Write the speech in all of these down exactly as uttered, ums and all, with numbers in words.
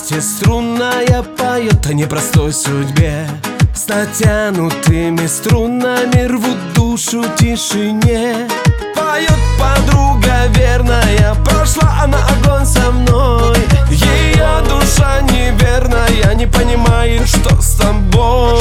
счастье струнная поет о непростой судьбе. С натянутыми струнами рвут душу тишине. Поет подруга верная, прошла она огонь со мной. Ее душа неверная не понимает, что с тобой.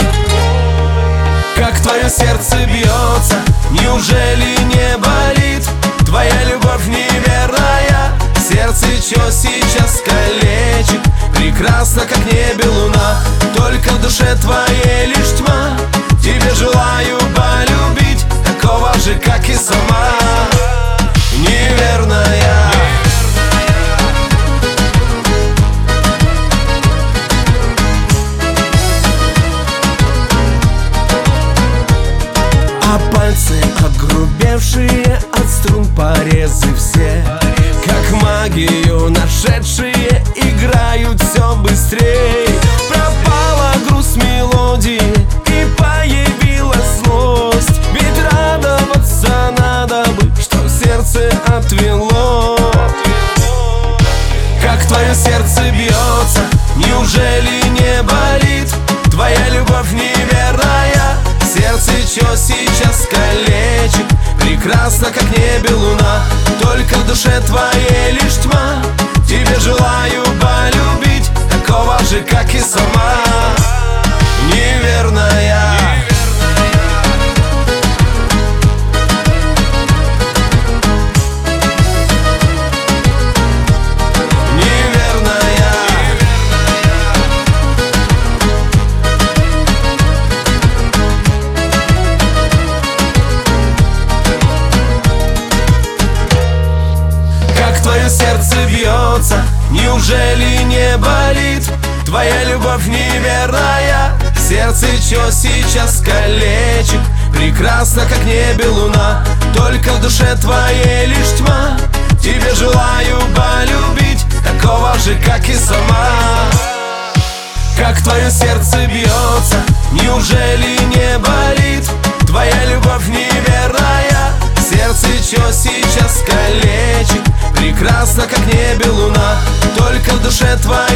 Как твое сердце бьется, неужели не болит? Твоя любовь неверная, сердце чё сейчас калечит. Прекрасно, как небе луна, только в душе твоей лишь тьма. Тебе желаю полюбить такого же, как и сама. Неверная. А пальцы огрубевшие от струн, порезы все, как магию нашедшие, играют все быстрей. Пропала грусть мелодии и появилась злость. Ведь радоваться надо бы, что сердце отвело. Как твое сердце бьется, неужели не болит? Твоя любовь неверная, сердце чё сейчас калечит. Прекрасно, как небе луна, только в душе твоей лишь тьма. Тебе желаю полюбить такого же, как и сама. Неверная. Твое сердце бьется, неужели не болит? Твоя любовь неверная, сердце чё сейчас калечит. Прекрасно, как небе луна, только в душе твоей лишь тьма. Тебе желаю полюбить такого же, как и сама. Как твое сердце бьется, неужели не болит? Твоя любовь неверная, сердце чё сейчас калечит. Прекрасно, как небе луна, только в душе твоей